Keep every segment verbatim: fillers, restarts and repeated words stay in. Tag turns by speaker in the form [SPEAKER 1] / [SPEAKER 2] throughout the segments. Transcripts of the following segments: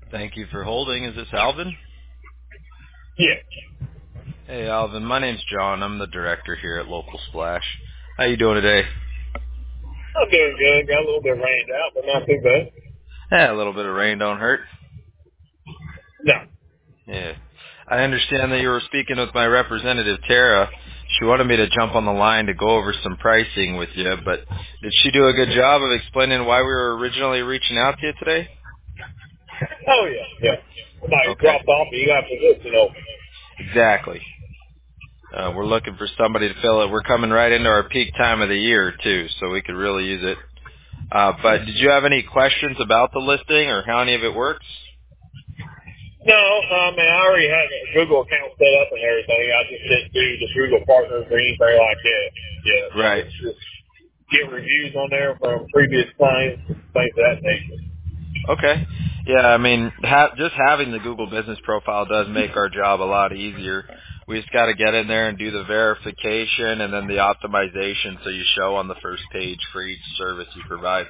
[SPEAKER 1] Thank you for holding. Is this Alvin?
[SPEAKER 2] Yeah.
[SPEAKER 1] Hey, Alvin. My name's John. I'm the director here at Local Splash. How you doing today?
[SPEAKER 2] I'm doing good. Got a little bit rained out, but not too bad.
[SPEAKER 1] Yeah, a little bit of rain don't hurt.
[SPEAKER 2] No.
[SPEAKER 1] Yeah. I understand that you were speaking with my representative, Tara. She wanted me to jump on the line to go over some pricing with you, but did she do a good job of explaining why we were originally reaching out to you today?
[SPEAKER 2] Oh, yeah. Yeah. Somebody
[SPEAKER 1] Okay.
[SPEAKER 2] dropped off and you got position open.
[SPEAKER 1] Exactly. Uh, we're looking for somebody to fill it. We're coming right into our peak time of the year, too, so we could really use it. Uh, but did you have any questions about the listing or how any of it works?
[SPEAKER 2] No, I mean, I already had a Google account set up and everything. I just didn't do the Google partners or anything like that. Yeah, so
[SPEAKER 1] Right.
[SPEAKER 2] it's just get reviews on there from previous clients, things of that nature.
[SPEAKER 1] Okay. Yeah, I mean, ha- just having the Google Business Profile does make our job a lot easier. We just got to get in there and do the verification and then the optimization so you show on the first page for each service you provide.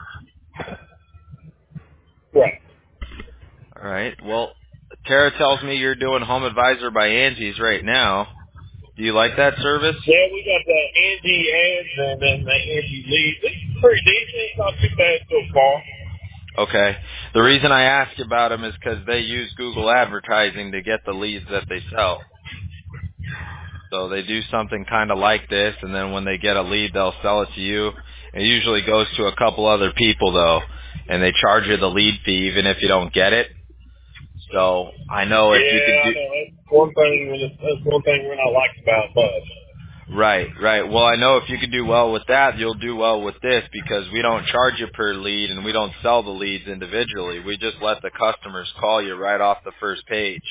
[SPEAKER 2] Right.
[SPEAKER 1] All right. Well, Tara tells me you're doing Home Advisor by Angie's right now. Do you like that service?
[SPEAKER 2] Yeah, we got the Angie ads and then the Angie leads. It's pretty decent. It's not too bad so far.
[SPEAKER 1] Okay. The reason I ask about them is because they use Google advertising to get the leads that they sell. So they do something kind of like this, and then when they get a lead, they'll sell it to you. It usually goes to a couple other people, though, and they charge you the lead fee even if you don't get it. So I know if you
[SPEAKER 2] Yeah,
[SPEAKER 1] could
[SPEAKER 2] I
[SPEAKER 1] do
[SPEAKER 2] know. That's one thing. That's one thing we're not like about much.
[SPEAKER 1] right, right. Well, I know if you could do well with that, you'll do well with this because we don't charge you per lead and we don't sell the leads individually. We just let the customers call you right off the first page.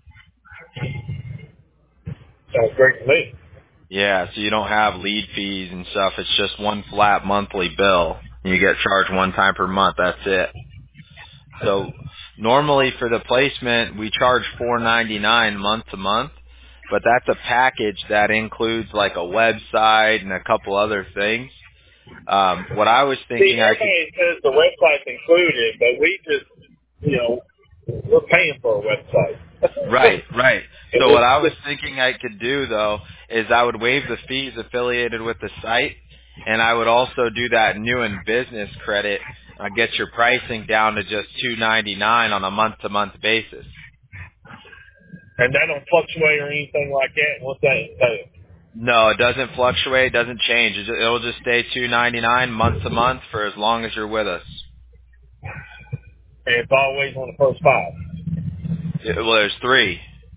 [SPEAKER 2] Sounds great to me.
[SPEAKER 1] Yeah, so you don't have lead fees and stuff. It's just one flat monthly bill. You get charged one time per month. That's it. So normally for the placement, we charge four ninety-nine month to month, but that's a package that includes like a website and a couple other things. Um, what I was
[SPEAKER 2] See,
[SPEAKER 1] thinking I could
[SPEAKER 2] everybody says the website's included, but we just, you know, we're paying for a website.
[SPEAKER 1] Right, right.
[SPEAKER 2] And
[SPEAKER 1] So what
[SPEAKER 2] it's
[SPEAKER 1] I was
[SPEAKER 2] just,
[SPEAKER 1] thinking I could do though is I would waive the fees affiliated with the site, and I would also do that new and business credit. Uh, get your pricing down to just two ninety nine on a month to month basis.
[SPEAKER 2] and that don't fluctuate or anything like that. What's that entail?
[SPEAKER 1] No, it doesn't fluctuate, doesn't change. It ju- It'll just stay two ninety nine month to month for as long as you're with us.
[SPEAKER 2] And it's always on the first five.
[SPEAKER 1] It- well, there's three.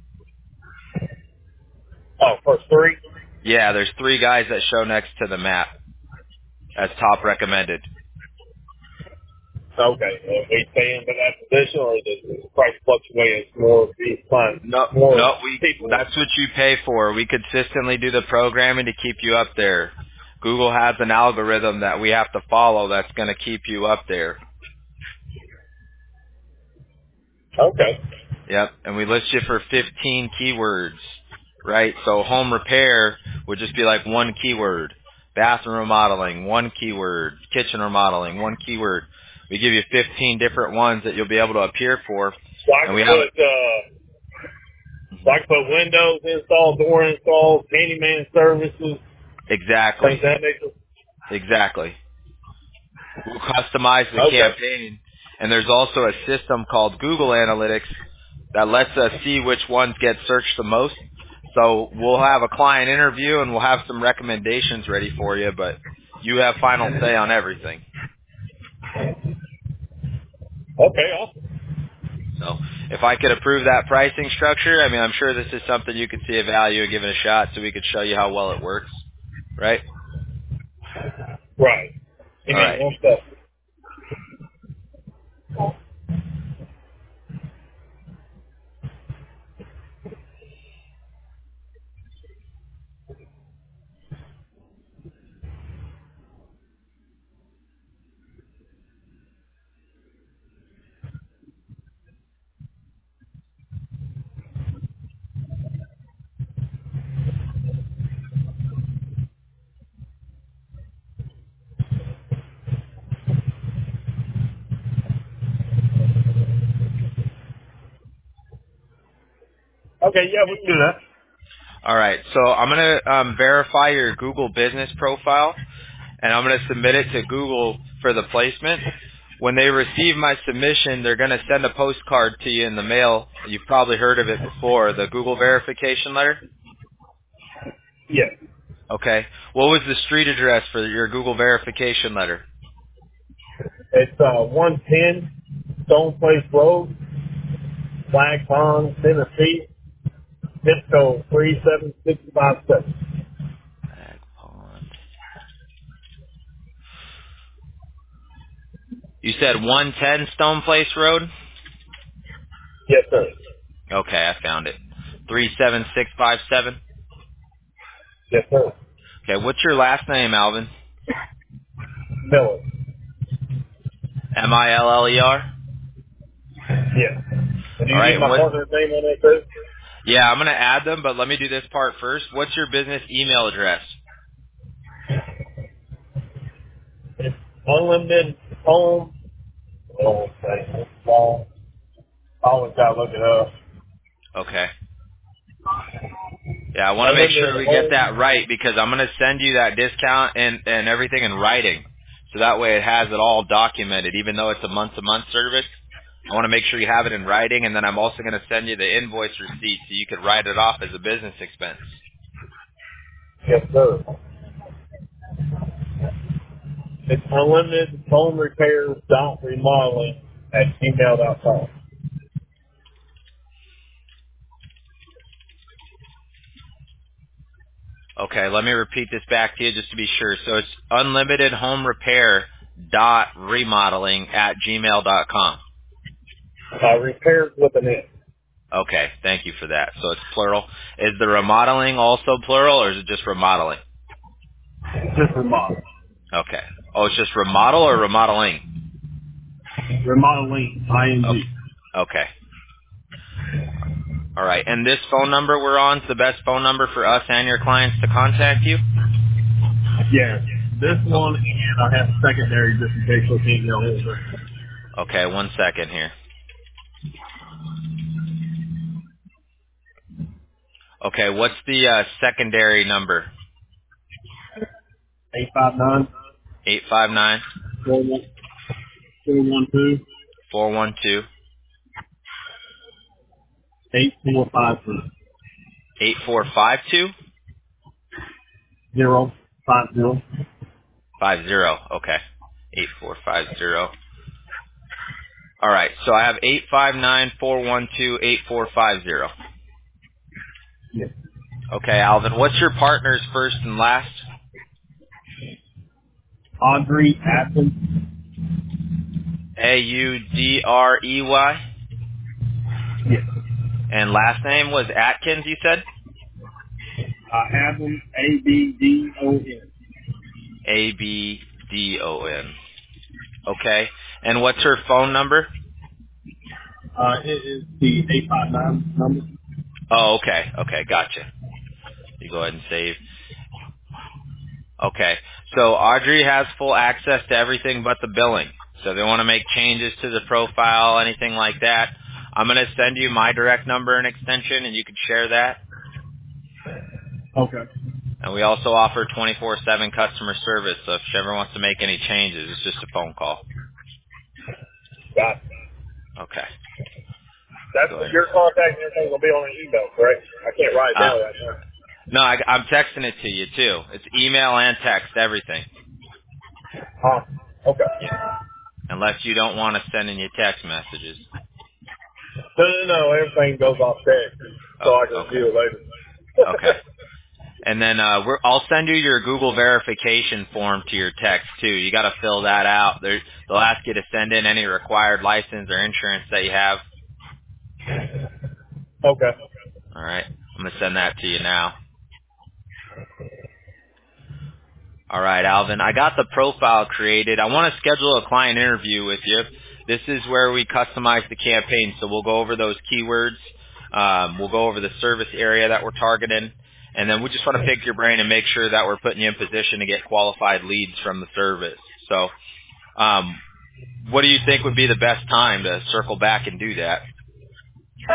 [SPEAKER 2] Oh, first three?
[SPEAKER 1] Yeah, there's three guys that show next to the map as top recommended.
[SPEAKER 2] Okay. Uh, we paying for that position, or does the price fluctuate as more these clients,
[SPEAKER 1] No,
[SPEAKER 2] more
[SPEAKER 1] no, we,
[SPEAKER 2] people?
[SPEAKER 1] that's what you pay for. We consistently do the programming to keep you up there. Google has an algorithm that we have to follow that's going to keep you up there.
[SPEAKER 2] Okay.
[SPEAKER 1] Yep, and we list you for fifteen keywords, right? So home repair would just be like one keyword. Bathroom remodeling, one keyword. Kitchen remodeling, one keyword. We give you fifteen different ones that you'll be able to appear for,
[SPEAKER 2] So I
[SPEAKER 1] and
[SPEAKER 2] can
[SPEAKER 1] we have
[SPEAKER 2] put, uh, so I can put windows install, door installs, handyman services, things
[SPEAKER 1] exactly,
[SPEAKER 2] of that nature.
[SPEAKER 1] exactly. We'll customize the
[SPEAKER 2] Okay.
[SPEAKER 1] campaign, and there's also a system called Google Analytics that lets us see which ones get searched the most. So we'll have a client interview, and we'll have some recommendations ready for you, but you have final say on everything.
[SPEAKER 2] Okay, awesome.
[SPEAKER 1] So if I could approve that pricing structure, I mean, I'm sure this is something you could see a value in giving a shot so we could show you how well it works, right?
[SPEAKER 2] Right. Give
[SPEAKER 1] All
[SPEAKER 2] me
[SPEAKER 1] right.
[SPEAKER 2] one second. Okay, yeah, we can do that.
[SPEAKER 1] All right. So I'm going to um, verify your Google business profile, and I'm going to submit it to Google for the placement. When they receive my submission, they're going to send a postcard to you in the mail. You've probably heard of it before, the Google verification letter.
[SPEAKER 2] Yes.
[SPEAKER 1] Okay. What was the street address for your Google verification letter?
[SPEAKER 2] It's uh, one ten Stone Place Road, Flag Pond, Tennessee, zip code three seven six five seven.
[SPEAKER 1] Ag Pond. You said one ten Stone Place Road?
[SPEAKER 2] Yes, sir.
[SPEAKER 1] Okay, I found it. three seven six five seven.
[SPEAKER 2] Yes, sir.
[SPEAKER 1] Okay, what's your last name, Alvin?
[SPEAKER 2] Miller.
[SPEAKER 1] M I L L E R?
[SPEAKER 2] Yes. And do
[SPEAKER 1] All
[SPEAKER 2] you
[SPEAKER 1] right,
[SPEAKER 2] need
[SPEAKER 1] and
[SPEAKER 2] my
[SPEAKER 1] what?
[SPEAKER 2] partner's name on that too?
[SPEAKER 1] Yeah, I'm going to add them, but let me do this part first. What's your business email address?
[SPEAKER 2] It's unlimited home. Oh, okay. Long. I always gotta look it up.
[SPEAKER 1] Okay. Yeah, I want to make
[SPEAKER 2] Unlimited
[SPEAKER 1] sure we get
[SPEAKER 2] home.
[SPEAKER 1] that right because I'm going to send you that discount and, and everything in writing. So that way it has it all documented, even though it's a month-to-month service. I want to make sure you have it in writing, and then I'm also going to send you the invoice receipt so you could write it off as a business expense.
[SPEAKER 2] Yes, sir. It's unlimited home repairs dot remodeling at gmail dot com.
[SPEAKER 1] Okay, let me repeat this back to you just to be sure. So it's unlimited home repair dot remodeling at gmail dot com.
[SPEAKER 2] Uh, repairs with an N.
[SPEAKER 1] Okay, thank you for that. So it's plural. Is the remodeling also plural, or is it just remodeling?
[SPEAKER 2] Just remodel.
[SPEAKER 1] Okay. Oh, it's just remodel or remodeling?
[SPEAKER 2] Remodeling, I N G.
[SPEAKER 1] Okay. Okay. All right. And this phone number we're on is the best phone number for us and your clients to contact you?
[SPEAKER 2] Yeah. This
[SPEAKER 1] Oh,
[SPEAKER 2] one, and I have a secondary just in case we can't get on it.
[SPEAKER 1] okay, one second here. Okay, what's the uh, secondary number?
[SPEAKER 2] eight five nine,
[SPEAKER 1] Eight five nine
[SPEAKER 2] four one two,
[SPEAKER 1] four one two
[SPEAKER 2] eight four five two.
[SPEAKER 1] eight four five two
[SPEAKER 2] Zero five zero.
[SPEAKER 1] five zero. Okay. eight four five zero. All right. So I have eight five nine four one two eight four five zero.
[SPEAKER 2] Yes.
[SPEAKER 1] Okay, Alvin. What's your partner's first and last?
[SPEAKER 2] Audrey Atkins.
[SPEAKER 1] A U D R E Y.
[SPEAKER 2] Yes.
[SPEAKER 1] And last name was Atkins, you said?
[SPEAKER 2] Uh, Atkins, A B D O N.
[SPEAKER 1] A B D O N. Okay. And what's her phone number?
[SPEAKER 2] Uh, it is the eight five nine number.
[SPEAKER 1] Oh, okay. Okay, gotcha. You go ahead and save. Okay. So Audrey has full access to everything but the billing. So if they want to make changes to the profile, anything like that, I'm going to send you my direct number and extension, and you can share that.
[SPEAKER 2] Okay.
[SPEAKER 1] And we also offer twenty-four seven customer service, so if she ever wants to make any changes, it's just a phone call.
[SPEAKER 2] Got it.
[SPEAKER 1] Okay.
[SPEAKER 2] That's
[SPEAKER 1] Go ahead.
[SPEAKER 2] your contact and everything will be on an email, correct? I can't write it
[SPEAKER 1] Uh,
[SPEAKER 2] down right now.
[SPEAKER 1] no, I, I'm texting it to you, too. It's email and text, everything.
[SPEAKER 2] Huh. Okay.
[SPEAKER 1] Yeah. Unless you don't want to send in your text messages.
[SPEAKER 2] No, no, no. Everything goes off text, so
[SPEAKER 1] Oh,
[SPEAKER 2] I can
[SPEAKER 1] okay.
[SPEAKER 2] review it later.
[SPEAKER 1] Okay. And then uh, we're, I'll send you your Google verification form to your text, too. You got to fill that out. They're, they'll ask you to send in any required license or insurance that you have.
[SPEAKER 2] Okay.
[SPEAKER 1] All right. I'm going to send that to you now. All right, Alvin. I got the profile created. I want to schedule a client interview with you. This is where we customize the campaign, so we'll go over those keywords. Um, we'll go over the service area that we're targeting, and then we just want to pick your brain and make sure that we're putting you in position to get qualified leads from the service. So um, what do you think would be the best time to circle back and do that?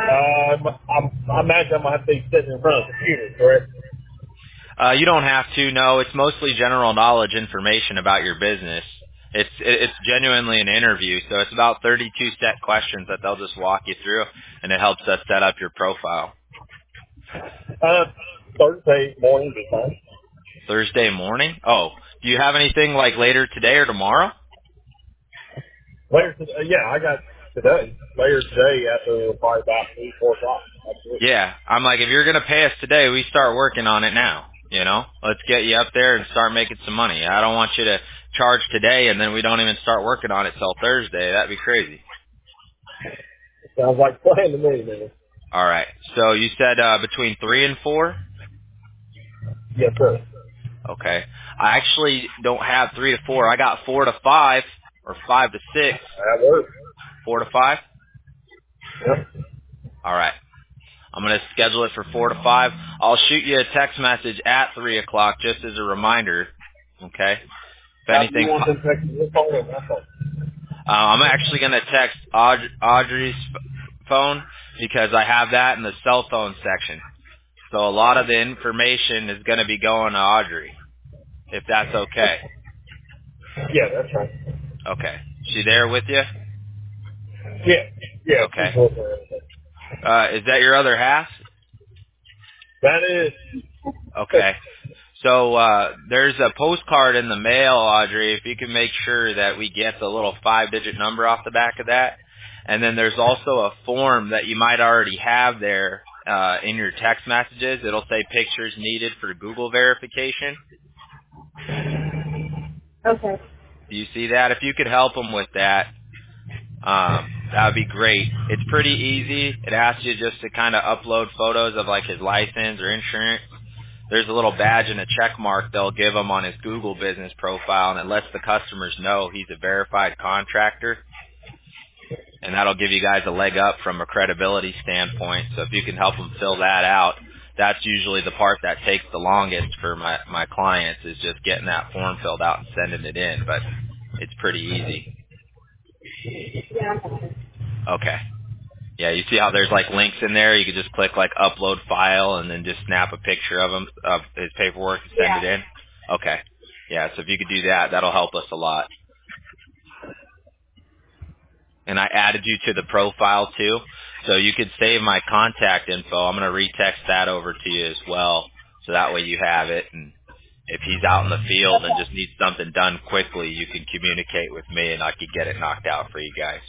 [SPEAKER 2] Um, I'm, I imagine I'm gonna have to be sitting in front of the computer, correct?
[SPEAKER 1] Uh, you don't have to. No, it's mostly general knowledge information about your business. It's it's genuinely an interview, so it's about thirty-two set questions that they'll just walk you through, and it helps us set up your profile.
[SPEAKER 2] Uh, Thursday morning be fine.
[SPEAKER 1] Thursday morning? Oh, do you have anything like later today or tomorrow?
[SPEAKER 2] Later, to, uh, yeah, I got today. Later today after probably about three, four o'clock. Absolutely.
[SPEAKER 1] Yeah, I'm like, if you're gonna pay us today, we start working on it now. You know, let's get you up there and start making some money. I don't want you to charge today and then we don't even start working on it till Thursday. That'd be crazy.
[SPEAKER 2] Sounds like playing to me, man.
[SPEAKER 1] All right. So you said uh, between three and four.
[SPEAKER 2] Yes, sir.
[SPEAKER 1] Okay. I actually don't have three to four. I got four to five or five to six.
[SPEAKER 2] That works.
[SPEAKER 1] Four to five.
[SPEAKER 2] Yep.
[SPEAKER 1] All right. I'm going to schedule it for four to five. I'll shoot you a text message at three o'clock just as a reminder. Okay. If
[SPEAKER 2] How do you
[SPEAKER 1] anything,
[SPEAKER 2] want
[SPEAKER 1] po-
[SPEAKER 2] them texting your phone or my phone?
[SPEAKER 1] uh, I'm actually going to text Aud- Audrey's f- phone because I have that in the cell phone section. So a lot of the information is going to be going to Audrey, if that's okay.
[SPEAKER 2] Yeah, that's right.
[SPEAKER 1] Okay. She there with you?
[SPEAKER 2] Yeah. Yeah, she's
[SPEAKER 1] Okay.
[SPEAKER 2] working on it.
[SPEAKER 1] Uh, is that your other half?
[SPEAKER 2] That is.
[SPEAKER 1] Okay. So uh, there's a postcard in the mail, Audrey, if you can make sure that we get the little five-digit number off the back of that. And then there's also a form that you might already have there uh, in your text messages. It'll say pictures needed for Google verification.
[SPEAKER 3] Okay.
[SPEAKER 1] Do you see that? If you could help them with that, um, that would be great. It's pretty easy. It asks you just to kind of upload photos of like his license or insurance. There's a little badge and a check mark they'll give him on his Google business profile, and it lets the customers know he's a verified contractor. And that'll give you guys a leg up from a credibility standpoint. So if you can help them fill that out, that's usually the part that takes the longest for my, my clients is just getting that form filled out and sending it in. But it's pretty easy.
[SPEAKER 3] Yeah, I got it.
[SPEAKER 1] Okay. Yeah, you see how there's like links in there? You could just click like upload file and then just snap a picture of him, of his paperwork and send
[SPEAKER 3] Yeah.
[SPEAKER 1] it in. Okay. Yeah, so if you could do that, that'll help us a lot. And I added you to the profile too, so you could save my contact info. I'm going to retext that over to you as well, so that way you have it. And if he's out in the field and just needs something done quickly, you can communicate with me and I could get it knocked out for you guys.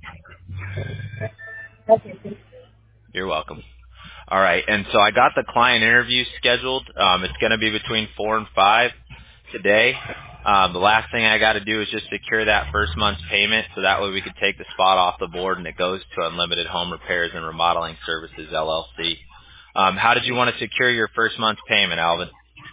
[SPEAKER 3] Okay. Thank you.
[SPEAKER 1] You're welcome. All right, and so I got the client interview scheduled. Um, it's going to be between four and five today. Um, the last thing I got to do is just secure that first month's payment, so that way we can take the spot off the board and it goes to Unlimited Home Repairs and Remodeling Services L L C. Um, how did you want to secure your first month's payment, Alvin?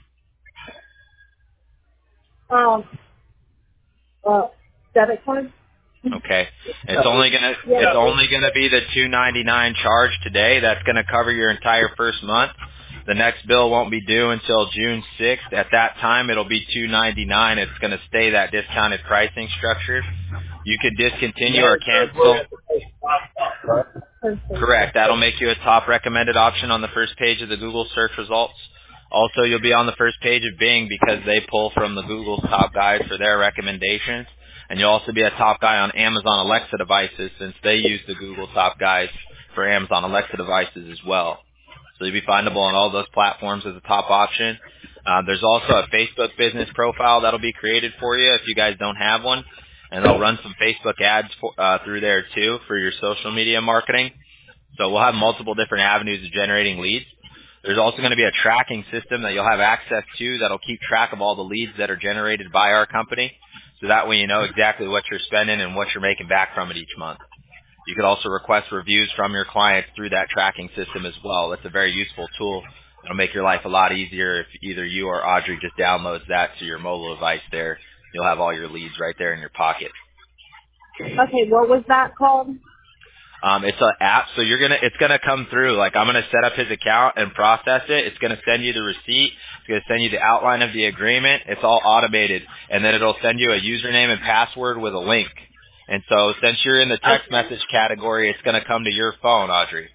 [SPEAKER 3] Um. Uh. Debit card.
[SPEAKER 1] Okay. It's only gonna
[SPEAKER 3] Yeah.
[SPEAKER 1] it's only gonna be the two ninety nine charge today. That's gonna cover your entire first month. The next bill won't be due until June sixth. At that time, it'll be two ninety nine. It's gonna stay that discounted pricing structure. You could discontinue or cancel.
[SPEAKER 2] Right?
[SPEAKER 3] Perfect.
[SPEAKER 1] Correct. That'll make you a top recommended option on the first page of the Google search results. Also, you'll be on the first page of Bing because they pull from the Google's top guys for their recommendations. And you'll also be a top guy on Amazon Alexa devices since they use the Google top guys for Amazon Alexa devices as well. So you'll be findable on all those platforms as a top option. Uh, there's also a Facebook business profile that'll be created for you if you guys don't have one. And they'll run some Facebook ads for, uh, through there too for your social media marketing. So we'll have multiple different avenues of generating leads. There's also going to be a tracking system that you'll have access to that'll keep track of all the leads that are generated by our company. So that way you know exactly what you're spending and what you're making back from it each month. You could also request reviews from your clients through that tracking system as well. That's a very useful tool. It'll make your life a lot easier if either you or Audrey just downloads that to your mobile device there. You'll have all your leads right there in your pocket.
[SPEAKER 3] Okay. What was that called?
[SPEAKER 1] Um, it's an app, so you're gonna, it's gonna come through. Like I'm gonna set up his account and process it. It's gonna send you the receipt. It's gonna send you the outline of the agreement. It's all automated, and then it'll send you a username and password with a link. And so since you're in the text
[SPEAKER 3] Okay.
[SPEAKER 1] message category, it's gonna come to your phone, Audrey.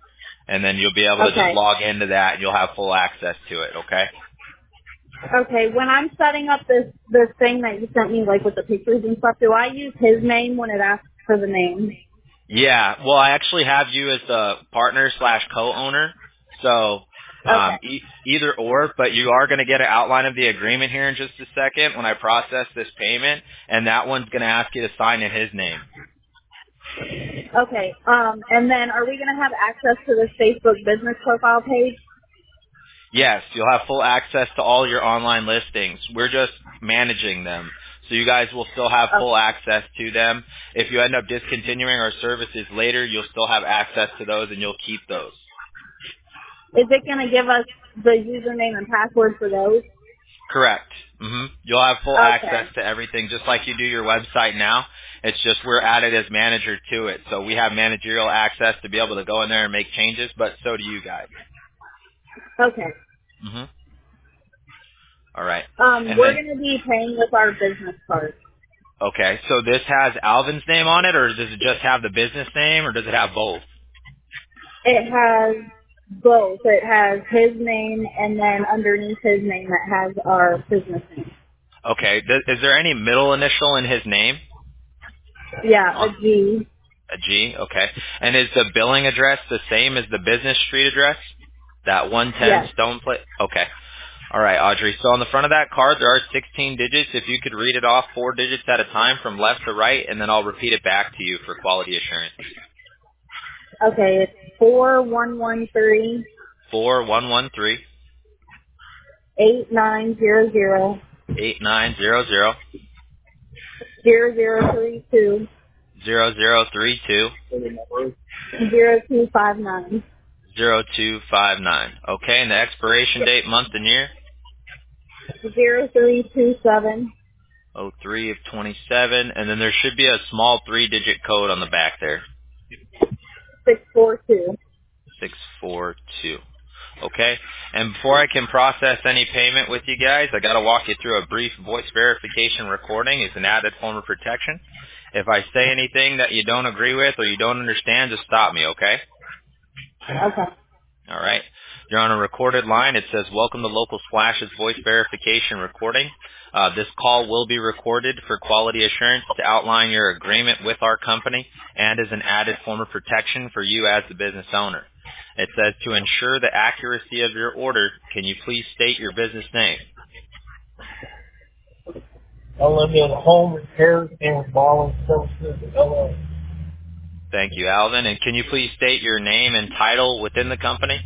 [SPEAKER 1] and then you'll be able to
[SPEAKER 3] Okay.
[SPEAKER 1] just log into that, and you'll have full access to it. Okay.
[SPEAKER 3] Okay, when I'm setting up this this thing that you sent me, like with the pictures and stuff, do I use his name when it asks for the name?
[SPEAKER 1] Yeah. Well, I actually have you as the partner slash co-owner, so
[SPEAKER 3] Okay.
[SPEAKER 1] um, e- either or. But you are going to get an outline of the agreement here in just a second when I process this payment, and that one's going to ask you to sign in his name.
[SPEAKER 3] Okay. Um, and then are we gonna have access to this Facebook business profile page?
[SPEAKER 1] Yes, you'll have full access to all your online listings. We're just managing them. So you guys will still have
[SPEAKER 3] Oh,
[SPEAKER 1] full access to them. If you end up discontinuing our services later, you'll still have access to those and you'll keep those.
[SPEAKER 3] is it gonna give us the username and password for those?
[SPEAKER 1] Correct. hmm You'll have full access
[SPEAKER 3] Okay.
[SPEAKER 1] to everything just like you do your website now. It's just we're added as manager to it. So we have managerial access to be able to go in there and make changes, but so do you guys.
[SPEAKER 3] Okay.
[SPEAKER 1] hmm All right.
[SPEAKER 3] Um,
[SPEAKER 1] And
[SPEAKER 3] we're
[SPEAKER 1] then
[SPEAKER 3] gonna be paying with our business card.
[SPEAKER 1] Okay, so this has Alvin's name on it, or does it just have the business name, or does it have both?
[SPEAKER 3] It has both. It has his name, and then underneath his name, it has our business name.
[SPEAKER 1] Okay, th- is there any middle initial in his name?
[SPEAKER 3] Yeah, a
[SPEAKER 1] Uh,
[SPEAKER 3] G.
[SPEAKER 1] A G, okay. And is the billing address the same as the business street address? That one ten
[SPEAKER 3] Yes.
[SPEAKER 1] Stone Plate? Okay. All right, Audrey. So on the front of that card, there are sixteen digits. If you could read it off four digits at a time from left to right, and then I'll repeat it back to you for quality assurance.
[SPEAKER 3] Okay, it's four one one three
[SPEAKER 1] Four one one three
[SPEAKER 3] eight nine zero zero
[SPEAKER 1] eight nine zero zero
[SPEAKER 3] zero zero three two
[SPEAKER 1] zero zero three two.
[SPEAKER 3] zero two five nine
[SPEAKER 1] Zero two five nine. Okay, and the expiration date, month and year?
[SPEAKER 3] zero three two seven
[SPEAKER 1] Oh three of twenty-seven, and then there should be a small three-digit code on the back there.
[SPEAKER 3] six four two.
[SPEAKER 1] six four two. Okay, and before I can process any payment with you guys, I got to walk you through a brief voice verification recording. It's an added form of protection. If I say anything that you don't agree with or you don't understand, just stop me, okay?
[SPEAKER 3] Okay.
[SPEAKER 1] All right. You're on a recorded line. It says, welcome to Local Splash's voice verification recording. Uh, this call will be recorded for quality assurance to outline your agreement with our company and as an added form of protection for you as the business owner. It says, to ensure the accuracy of your order, can you please state your business name?
[SPEAKER 2] Olympian Home Repairs and Remodeling Services, L L C.
[SPEAKER 1] Thank you, Alvin. And can you please state your name and title within the company?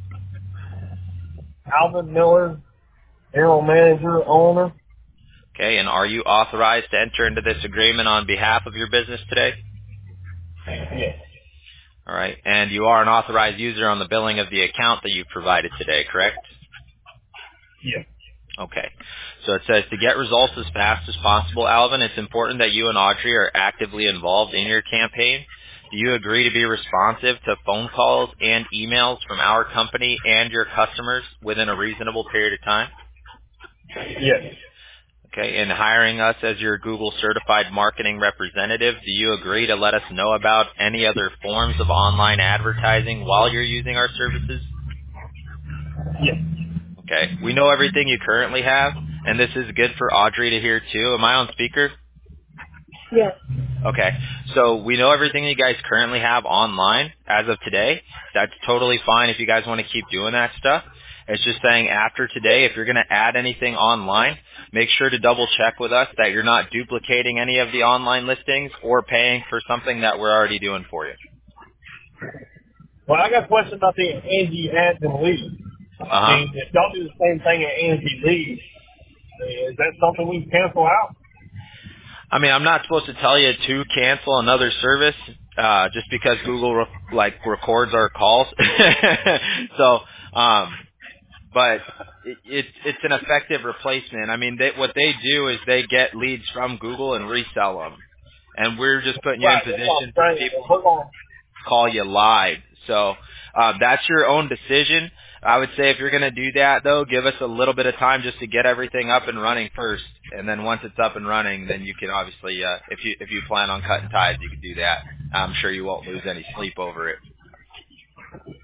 [SPEAKER 2] Alvin Miller, General Manager, Owner.
[SPEAKER 1] Okay, and are you authorized to enter into this agreement on behalf of your business today?
[SPEAKER 2] Yes.
[SPEAKER 1] All right. And you are an authorized user on the billing of the account that you provided today, correct?
[SPEAKER 2] Yes.
[SPEAKER 1] Okay. So it says to get results as fast as possible, Alvin, it's important that you and Audrey are actively involved in your campaign. Do you agree to be responsive to phone calls and emails from our company and your customers within a reasonable period of time?
[SPEAKER 2] Yes.
[SPEAKER 1] Okay. And hiring us as your Google certified marketing representative, do you agree to let us know about any other forms of online advertising while you're using our services?
[SPEAKER 2] Yes.
[SPEAKER 1] Okay. We know everything you currently have, and this is good for Audrey to hear too. Am I on speaker?
[SPEAKER 3] Yes.
[SPEAKER 1] Okay. So we know everything you guys currently have online as of today. That's totally fine if you guys want to keep doing that stuff. It's just saying after today, if you're going to add anything online, make sure to double check with us that you're not duplicating any of the online listings or paying for something that we're already doing for you.
[SPEAKER 2] Well, I got a question about the Angie ads and leads. I
[SPEAKER 1] Uh-huh.
[SPEAKER 2] mean, if y'all do the same thing at Angie leads, is that something we can cancel out?
[SPEAKER 1] I mean, I'm not supposed to tell you to cancel another service uh, just because Google re- like records our calls. so, um, but it, it's it's an effective replacement. I mean, they, what they do is they get leads from Google and resell them, and we're just putting you in
[SPEAKER 2] Right. That's what I'm
[SPEAKER 1] position for
[SPEAKER 2] saying.
[SPEAKER 1] people
[SPEAKER 2] Hold on.
[SPEAKER 1] call you live. So uh, that's your own decision. I would say if you're going to do that, though, give us a little bit of time just to get everything up and running first, and then once it's up and running, then you can obviously, uh, if you if you plan on cutting ties, you can do that. I'm sure you won't lose any sleep over it.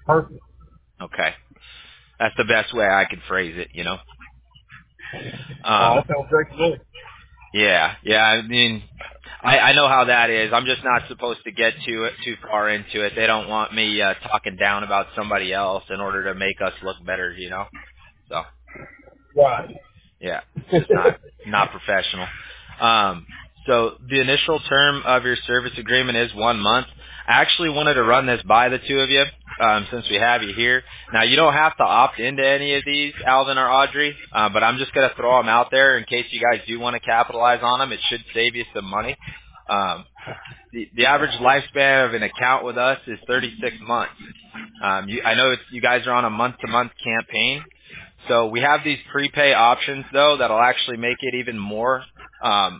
[SPEAKER 2] Perfect.
[SPEAKER 1] Okay. That's the best way I could phrase it, you know.
[SPEAKER 2] Oh,
[SPEAKER 1] Um,
[SPEAKER 2] that sounds great to me.
[SPEAKER 1] yeah, yeah. I mean, I, I know how that is. I'm just not supposed to get too it too far into it. They don't want me uh, talking down about somebody else in order to make us look better, you know. So
[SPEAKER 2] Right.
[SPEAKER 1] yeah, it's just not not professional. Um, so the initial term of your service agreement is one month. I actually wanted to run this by the two of you um, since we have you here. Now you don't have to opt into any of these, Alvin or Audrey, uh, but I'm just going to throw them out there in case you guys do want to capitalize on them. It should save you some money. Um, the, the average lifespan of an account with us is thirty-six months. Um, you, I know it's, you guys are on a month-to-month campaign, so we have these prepay options though that'll actually make it even more um,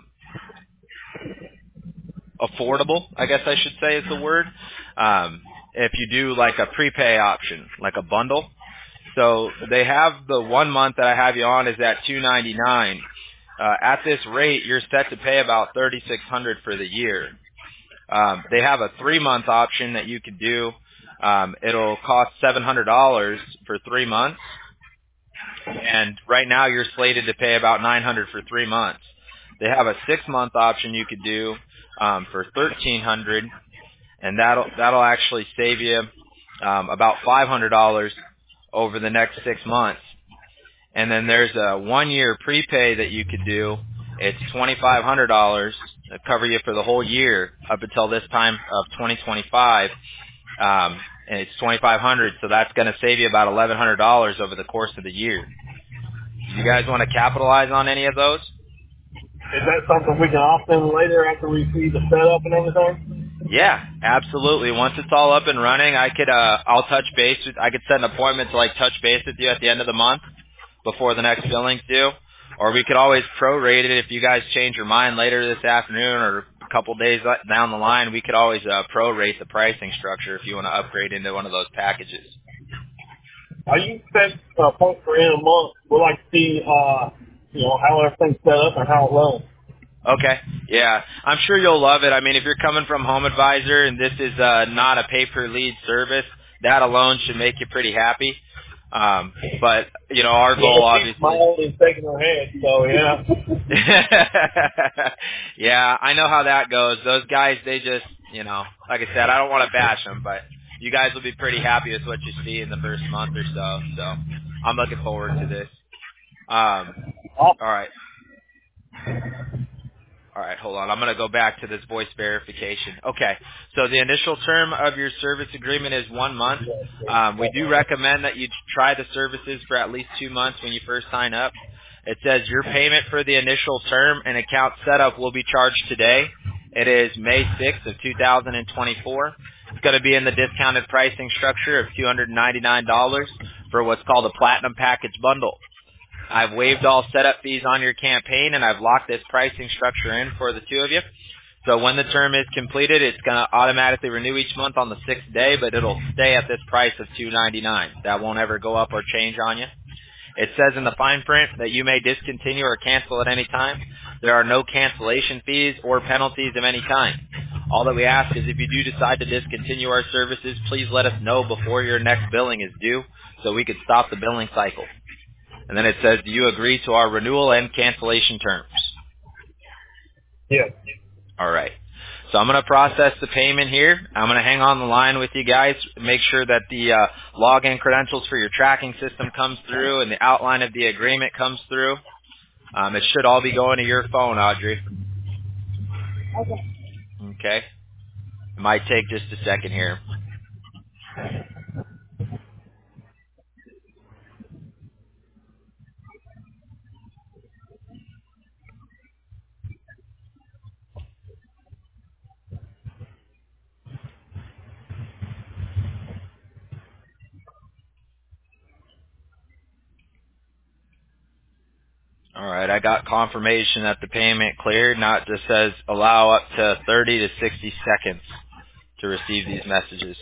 [SPEAKER 1] affordable. I guess I should say is the word. Um, if you do like a prepay option, like a bundle, so they have the one month that I have you on is at two ninety-nine. Uh, at this rate, you're set to pay about thirty-six hundred for the year. Um, they have a three-month option that you could do. Um, it'll cost seven hundred dollars for three months, and right now you're slated to pay about nine hundred dollars for three months. They have a six-month option you could do um, for thirteen hundred dollars, and that'll that'll actually save you um, about five hundred dollars over the next six months. And then there's a one-year prepay that you could do. It's twenty-five hundred dollars to cover you for the whole year up until this time of twenty twenty-five. Um, and it's twenty-five hundred dollars, so that's going to save you about eleven hundred dollars over the course of the year. Do you guys want to capitalize on any of those?
[SPEAKER 2] Is that something we can opt in later after we see the setup and everything?
[SPEAKER 1] Yeah, absolutely. Once it's all up and running, I could uh I'll touch base with I could set an appointment to like touch base with you at the end of the month before the next billing's due. Or we could always prorate it if you guys change your mind later this afternoon or a couple days down the line. We could always uh, prorate the pricing structure if you want to upgrade into one of those packages.
[SPEAKER 2] Are you set a point for in a month? We'd like to see, uh, you know, how everything's set up and how it runs.
[SPEAKER 1] Okay. Yeah. I'm sure you'll love it. I mean, if you're coming from Home Advisor and this is uh, not a pay-per-lead service, that alone should make you pretty happy. Um, but, you know, our goal
[SPEAKER 2] Yeah, she's
[SPEAKER 1] obviously.
[SPEAKER 2] smiling and shaking her head, so yeah.
[SPEAKER 1] Yeah, I know how that goes. Those guys, they just, you know, like I said, I don't want to bash them, but you guys will be pretty happy with what you see in the first month or so. So I'm looking forward to this. Um,
[SPEAKER 2] Awesome.
[SPEAKER 1] all right. All right, hold on. I'm going to go back to this voice verification. Okay, so the initial term of your service agreement is one month. Um, we do recommend that you try the services for at least two months when you first sign up. It says your payment for the initial term and account setup will be charged today. It is May sixth of two thousand twenty-four. It's going to be in the discounted pricing structure of two hundred ninety-nine dollars for what's called a Platinum Package Bundle. I've waived all setup fees on your campaign, and I've locked this pricing structure in for the two of you. So when the term is completed, it's going to automatically renew each month on the sixth day, but it'll stay at this price of two ninety-nine. That won't ever go up or change on you. It says in the fine print that you may discontinue or cancel at any time. There are no cancellation fees or penalties of any kind. All that we ask is if you do decide to discontinue our services, please let us know before your next billing is due so we could stop the billing cycle. And then it says, do you agree to our renewal and cancellation terms?
[SPEAKER 2] Yeah.
[SPEAKER 1] All right. So I'm going to process the payment here. I'm going to hang on the line with you guys, make sure that the uh, login credentials for your tracking system comes through and the outline of the agreement comes through. Um, it should all be going to your phone, Audrey.
[SPEAKER 3] Okay.
[SPEAKER 1] Okay. It might take just a second here. All right. I got confirmation that the payment cleared. Now it just says allow up to thirty to sixty seconds to receive these messages.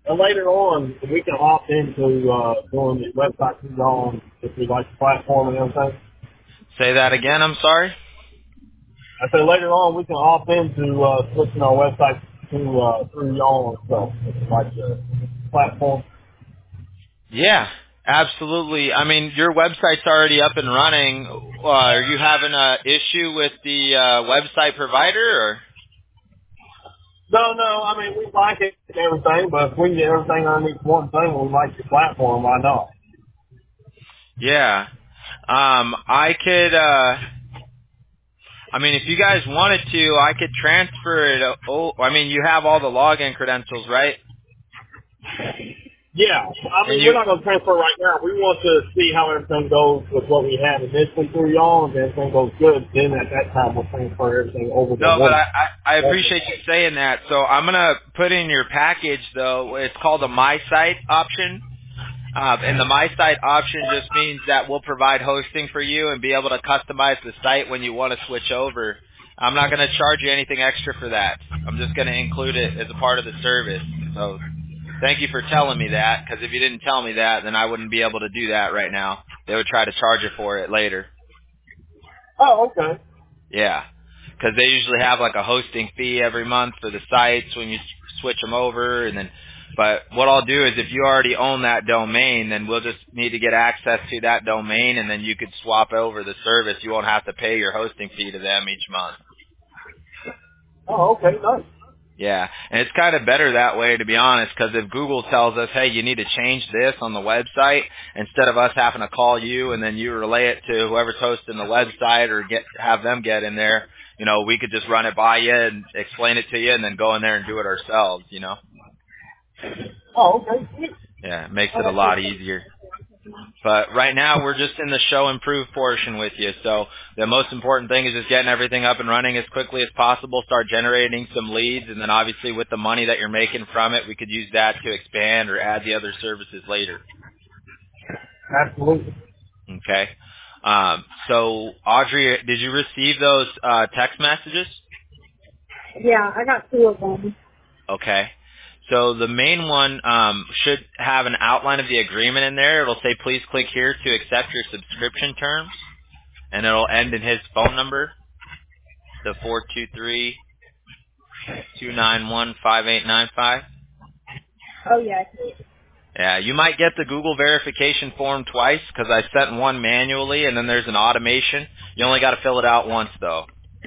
[SPEAKER 2] And later on, we can opt into uh, doing the website through y'all if we like the platform and everything.
[SPEAKER 1] Say that again. I'm sorry.
[SPEAKER 2] I said later on we can opt into uh, switching our website to uh, through y'all and stuff, if we like the platform.
[SPEAKER 1] Yeah, absolutely. I mean, your website's already up and running. Uh, are you having a issue with the uh, website provider, or?
[SPEAKER 2] No, no, I mean, we like it and everything, but if we can get everything underneath one thing, we like the platform, why not?
[SPEAKER 1] Yeah. Um, I could. Uh, I mean, if you guys wanted to, I could transfer it. Oh, I mean, you have all the login credentials, right?
[SPEAKER 2] Yeah, I
[SPEAKER 1] And
[SPEAKER 2] mean, we're
[SPEAKER 1] you.
[SPEAKER 2] not going to transfer right now. We want to see how everything goes with what we had initially through y'all, and if everything goes good, then at that time we'll transfer everything over to
[SPEAKER 1] No, but I,
[SPEAKER 2] one.
[SPEAKER 1] I, I appreciate you saying that. So I'm gonna put in your package though. It's called the My Site option. Uh, and the My Site option just means that we'll provide hosting for you and be able to customize the site when you want to switch over. I'm not going to charge you anything extra for that. I'm just going to include it as a part of the service. So thank you for telling me that, because if you didn't tell me that, then I wouldn't be able to do that right now. They would try to charge you for it later.
[SPEAKER 2] Oh, okay.
[SPEAKER 1] Yeah, because they usually have like a hosting fee every month for the sites when you s- switch them over, and then. But what I'll do is, if you already own that domain, then we'll just need to get access to that domain, and then you could swap over the service. You won't have to pay your hosting fee to them each month.
[SPEAKER 2] Oh, okay, nice.
[SPEAKER 1] Yeah, and it's kind of better that way, to be honest, because if Google tells us, hey, you need to change this on the website, instead of us having to call you and then you relay it to whoever's hosting the website or get have them get in there, you know, we could just run it by you and explain it to you and then go in there and do it ourselves, you know?
[SPEAKER 2] Oh, okay. Sweet.
[SPEAKER 1] Yeah, it makes
[SPEAKER 2] Oh,
[SPEAKER 1] it a
[SPEAKER 2] that's
[SPEAKER 1] lot
[SPEAKER 2] good.
[SPEAKER 1] easier. But right now, we're just in the show improve portion with you. So the most important thing is just getting everything up and running as quickly as possible, start generating some leads, and then obviously with the money that you're making from it, we could use that to expand or add the other services later.
[SPEAKER 2] Absolutely.
[SPEAKER 1] Okay? Um, so, Audrey, did you receive those uh, text messages?
[SPEAKER 3] Yeah, I got two of them.
[SPEAKER 1] Okay. So the main one um, should have an outline of the agreement in there. It'll say, please click here to accept your subscription terms, and it'll end in his phone number, the four two three, two nine one, five eight nine five.
[SPEAKER 3] Oh yeah.
[SPEAKER 1] Yeah, you might get the Google verification form twice because I sent one manually, and then there's an automation. You only got to fill it out once, though.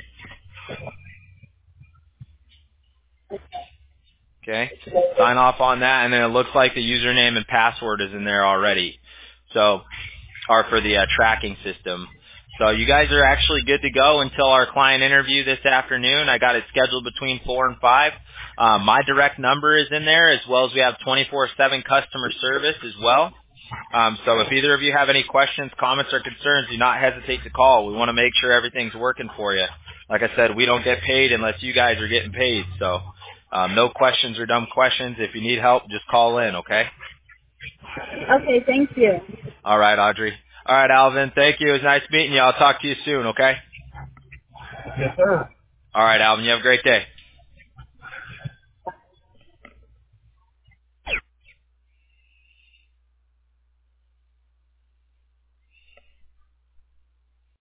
[SPEAKER 1] Okay? Sign off on that, and then it looks like the username and password is in there already. So, or for the uh, tracking system. So you guys are actually good to go until our client interview this afternoon. I got it scheduled between four and five. Um, my direct number is in there, as well as we have twenty-four seven customer service as well. Um, so if either of you have any questions, comments, or concerns, do not hesitate to call. We want to make sure everything's working for you. Like I said, we don't get paid unless you guys are getting paid. So um, no questions or dumb questions. If you need help, just call in, okay?
[SPEAKER 3] Okay, thank you.
[SPEAKER 1] All right, Audrey. All right, Alvin. Thank you. It was nice meeting you. I'll talk to you soon, okay?
[SPEAKER 2] Yes, sir.
[SPEAKER 1] All right, Alvin. You have a great day.